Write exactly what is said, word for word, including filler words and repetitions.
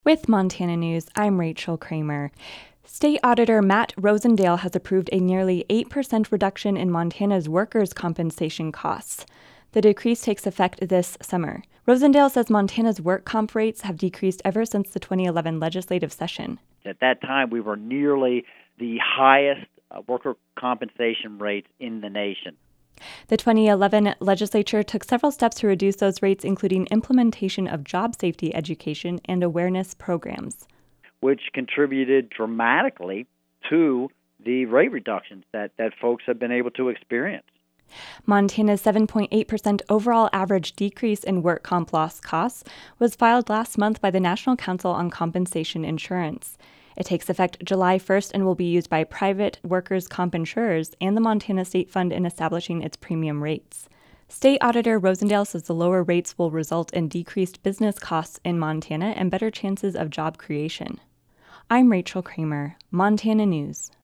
With Montana News, I'm Rachel Kramer. State Auditor Matt Rosendale has approved a nearly eight percent reduction in Montana's workers' compensation costs. The decrease takes effect this summer. Rosendale says Montana's work comp rates have decreased ever since the twenty eleven legislative session. At that time, we were nearly the highest uh, worker compensation rates in the nation. The twenty eleven legislature took several steps to reduce those rates, including implementation of job safety education and awareness programs, which contributed dramatically to the rate reductions that, that folks have been able to experience. Montana's seven point eight percent overall average decrease in work comp loss costs was filed last month by the National Council on Compensation Insurance. It takes effect July first and will be used by private workers' comp insurers and the Montana State Fund in establishing its premium rates. State Auditor Rosendale says the lower rates will result in decreased business costs in Montana and better chances of job creation. I'm Rachel Kramer, Montana News.